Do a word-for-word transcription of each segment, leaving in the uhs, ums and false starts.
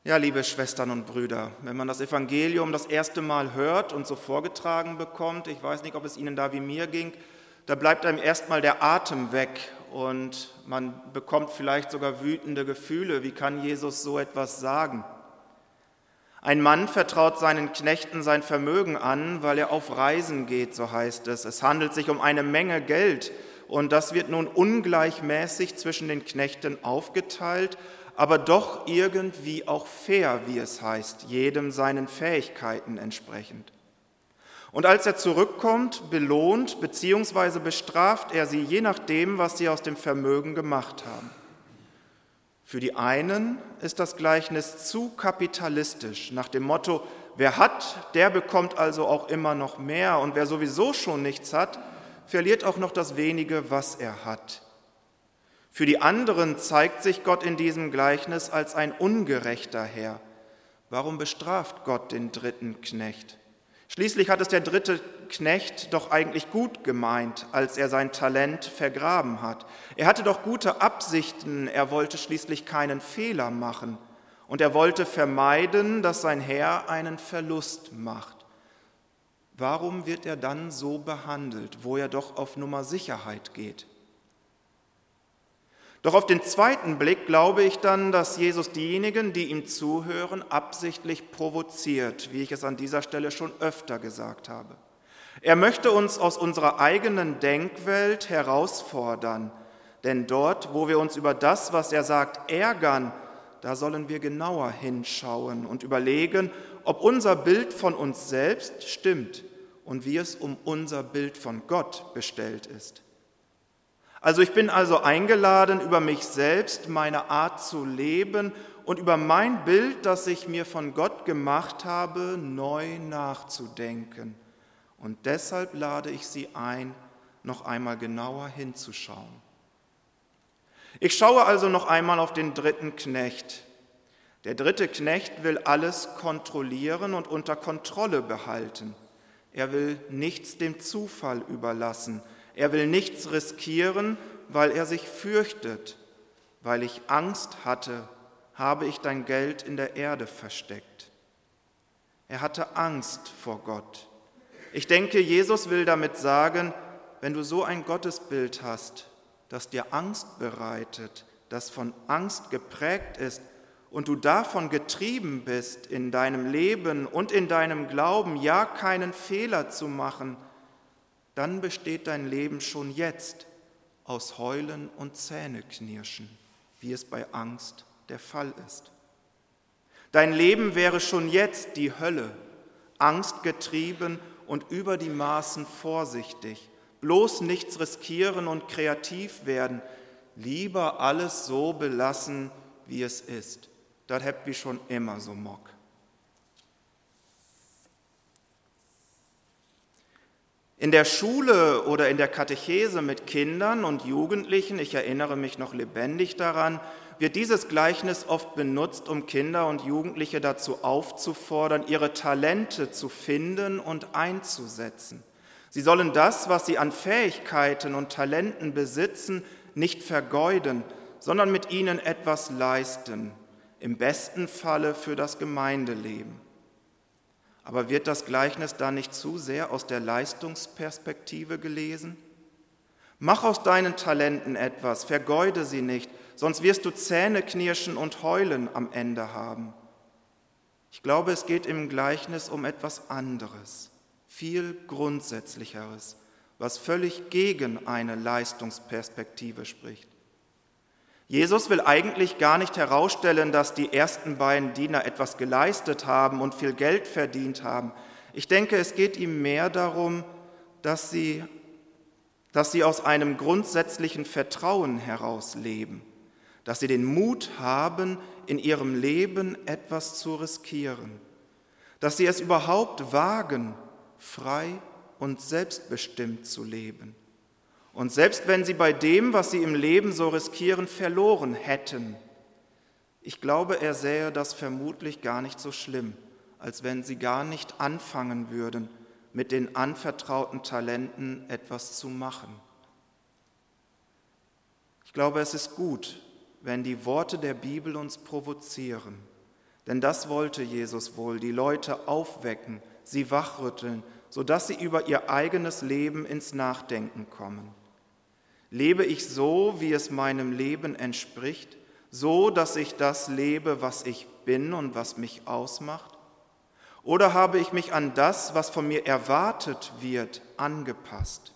Ja, liebe Schwestern und Brüder, wenn man das Evangelium das erste Mal hört und so vorgetragen bekommt, ich weiß nicht, ob es Ihnen da wie mir ging, da bleibt einem erstmal der Atem weg und man bekommt vielleicht sogar wütende Gefühle. Wie kann Jesus so etwas sagen? Ein Mann vertraut seinen Knechten sein Vermögen an, weil er auf Reisen geht, so heißt es. Es handelt sich um eine Menge Geld und das wird nun ungleichmäßig zwischen den Knechten aufgeteilt, aber doch irgendwie auch fair, wie es heißt, jedem seinen Fähigkeiten entsprechend. Und als er zurückkommt, belohnt bzw. bestraft er sie, je nachdem, was sie aus dem Vermögen gemacht haben. Für die einen ist das Gleichnis zu kapitalistisch, nach dem Motto, wer hat, der bekommt also auch immer noch mehr, und wer sowieso schon nichts hat, verliert auch noch das wenige, was er hat. Für die anderen zeigt sich Gott in diesem Gleichnis als ein ungerechter Herr. Warum bestraft Gott den dritten Knecht? Schließlich hat es der dritte Knecht doch eigentlich gut gemeint, als er sein Talent vergraben hat. Er hatte doch gute Absichten, er wollte schließlich keinen Fehler machen und er wollte vermeiden, dass sein Herr einen Verlust macht. Warum wird er dann so behandelt, wo er doch auf Nummer Sicherheit geht? Doch auf den zweiten Blick glaube ich dann, dass Jesus diejenigen, die ihm zuhören, absichtlich provoziert, wie ich es an dieser Stelle schon öfter gesagt habe. Er möchte uns aus unserer eigenen Denkwelt herausfordern, denn dort, wo wir uns über das, was er sagt, ärgern, da sollen wir genauer hinschauen und überlegen, ob unser Bild von uns selbst stimmt und wie es um unser Bild von Gott bestellt ist. Also ich bin also eingeladen, über mich selbst, meine Art zu leben und über mein Bild, das ich mir von Gott gemacht habe, neu nachzudenken. Und deshalb lade ich Sie ein, noch einmal genauer hinzuschauen. Ich schaue also noch einmal auf den dritten Knecht. Der dritte Knecht will alles kontrollieren und unter Kontrolle behalten. Er will nichts dem Zufall überlassen. Er will nichts riskieren, weil er sich fürchtet. Weil ich Angst hatte, habe ich dein Geld in der Erde versteckt. Er hatte Angst vor Gott. Ich denke, Jesus will damit sagen, wenn du so ein Gottesbild hast, das dir Angst bereitet, das von Angst geprägt ist und du davon getrieben bist, in deinem Leben und in deinem Glauben ja keinen Fehler zu machen, dann besteht dein Leben schon jetzt aus Heulen und Zähneknirschen, wie es bei Angst der Fall ist. Dein Leben wäre schon jetzt die Hölle, angstgetrieben und über die Maßen vorsichtig, bloß nichts riskieren und kreativ werden, lieber alles so belassen, wie es ist. Das habt wir schon immer so mock. In der Schule oder in der Katechese mit Kindern und Jugendlichen, ich erinnere mich noch lebendig daran, wird dieses Gleichnis oft benutzt, um Kinder und Jugendliche dazu aufzufordern, ihre Talente zu finden und einzusetzen. Sie sollen das, was sie an Fähigkeiten und Talenten besitzen, nicht vergeuden, sondern mit ihnen etwas leisten, im besten Falle für das Gemeindeleben. Aber wird das Gleichnis da nicht zu sehr aus der Leistungsperspektive gelesen? Mach aus deinen Talenten etwas, vergeude sie nicht, sonst wirst du Zähneknirschen und Heulen am Ende haben. Ich glaube, es geht im Gleichnis um etwas anderes, viel Grundsätzlicheres, was völlig gegen eine Leistungsperspektive spricht. Jesus will eigentlich gar nicht herausstellen, dass die ersten beiden Diener etwas geleistet haben und viel Geld verdient haben. Ich denke, es geht ihm mehr darum, dass sie, dass sie aus einem grundsätzlichen Vertrauen heraus leben, dass sie den Mut haben, in ihrem Leben etwas zu riskieren, dass sie es überhaupt wagen, frei und selbstbestimmt zu leben. Und selbst wenn sie bei dem, was sie im Leben so riskieren, verloren hätten, ich glaube, er sähe das vermutlich gar nicht so schlimm, als wenn sie gar nicht anfangen würden, mit den anvertrauten Talenten etwas zu machen. Ich glaube, es ist gut, wenn die Worte der Bibel uns provozieren, Denn das wollte Jesus wohl, die Leute aufwecken, sie wachrütteln, sodass sie über ihr eigenes Leben ins Nachdenken kommen. Lebe ich so, wie es meinem Leben entspricht, so, dass ich das lebe, was ich bin und was mich ausmacht? Oder habe ich mich an das, was von mir erwartet wird, angepasst?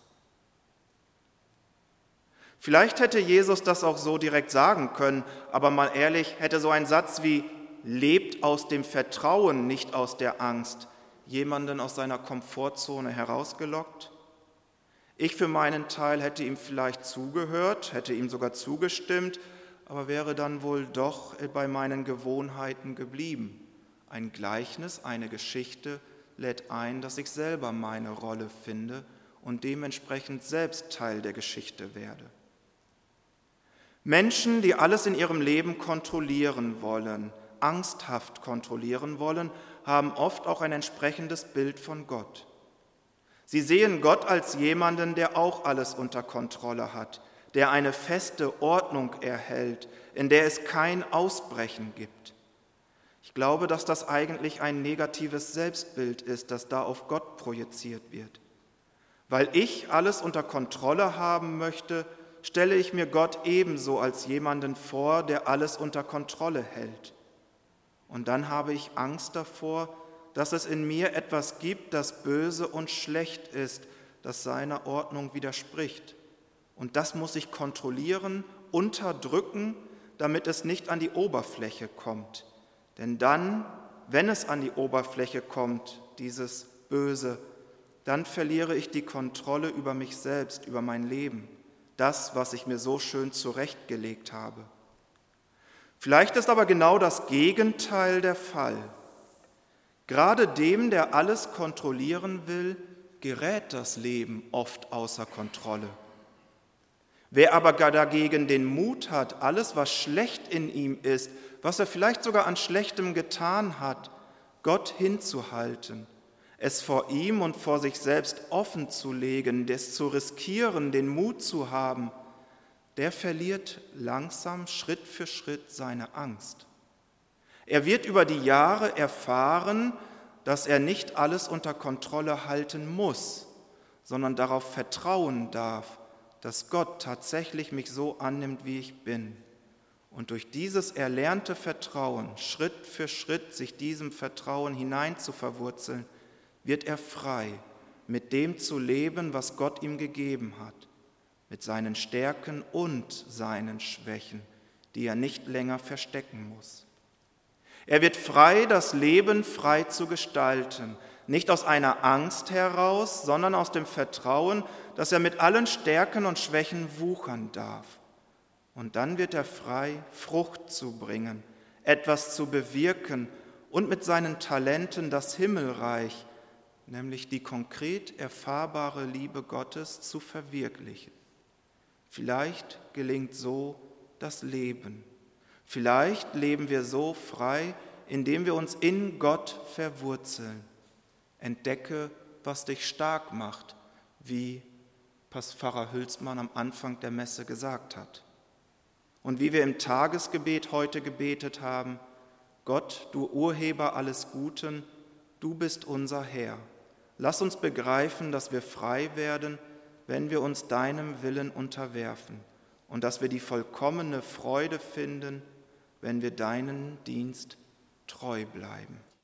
Vielleicht hätte Jesus das auch so direkt sagen können, aber mal ehrlich, hätte so ein Satz wie „lebt aus dem Vertrauen, nicht aus der Angst“ jemanden aus seiner Komfortzone herausgelockt? Ich für meinen Teil hätte ihm vielleicht zugehört, hätte ihm sogar zugestimmt, aber wäre dann wohl doch bei meinen Gewohnheiten geblieben. Ein Gleichnis, eine Geschichte lädt ein, dass ich selber meine Rolle finde und dementsprechend selbst Teil der Geschichte werde. Menschen, die alles in ihrem Leben kontrollieren wollen, angsthaft kontrollieren wollen, haben oft auch ein entsprechendes Bild von Gott. Sie sehen Gott als jemanden, der auch alles unter Kontrolle hat, der eine feste Ordnung erhält, in der es kein Ausbrechen gibt. Ich glaube, dass das eigentlich ein negatives Selbstbild ist, das da auf Gott projiziert wird. Weil ich alles unter Kontrolle haben möchte, stelle ich mir Gott ebenso als jemanden vor, der alles unter Kontrolle hält. Und dann habe ich Angst davor, dass es in mir etwas gibt, das böse und schlecht ist, das seiner Ordnung widerspricht. Und das muss ich kontrollieren, unterdrücken, damit es nicht an die Oberfläche kommt. Denn dann, wenn es an die Oberfläche kommt, dieses Böse, dann verliere ich die Kontrolle über mich selbst, über mein Leben, das, was ich mir so schön zurechtgelegt habe. Vielleicht ist aber genau das Gegenteil der Fall. Gerade dem, der alles kontrollieren will, gerät das Leben oft außer Kontrolle. Wer aber dagegen den Mut hat, alles, was schlecht in ihm ist, was er vielleicht sogar an Schlechtem getan hat, Gott hinzuhalten, es vor ihm und vor sich selbst offen zu legen, das zu riskieren, den Mut zu haben, der verliert langsam Schritt für Schritt seine Angst. Er wird über die Jahre erfahren, dass er nicht alles unter Kontrolle halten muss, sondern darauf vertrauen darf, dass Gott tatsächlich mich so annimmt, wie ich bin. Und durch dieses erlernte Vertrauen, Schritt für Schritt sich diesem Vertrauen hinein zu verwurzeln, wird er frei, mit dem zu leben, was Gott ihm gegeben hat, mit seinen Stärken und seinen Schwächen, die er nicht länger verstecken muss. Er wird frei, das Leben frei zu gestalten, nicht aus einer Angst heraus, sondern aus dem Vertrauen, dass er mit allen Stärken und Schwächen wuchern darf. Und dann wird er frei, Frucht zu bringen, etwas zu bewirken und mit seinen Talenten das Himmelreich, nämlich die konkret erfahrbare Liebe Gottes, zu verwirklichen. Vielleicht gelingt so das Leben. Vielleicht leben wir so frei, indem wir uns in Gott verwurzeln. Entdecke, was dich stark macht, wie Pfarrer Hülsmann am Anfang der Messe gesagt hat. Und wie wir im Tagesgebet heute gebetet haben: Gott, du Urheber alles Guten, du bist unser Herr. Lass uns begreifen, dass wir frei werden, wenn wir uns deinem Willen unterwerfen und dass wir die vollkommene Freude finden, wenn wir deinen Dienst treu bleiben.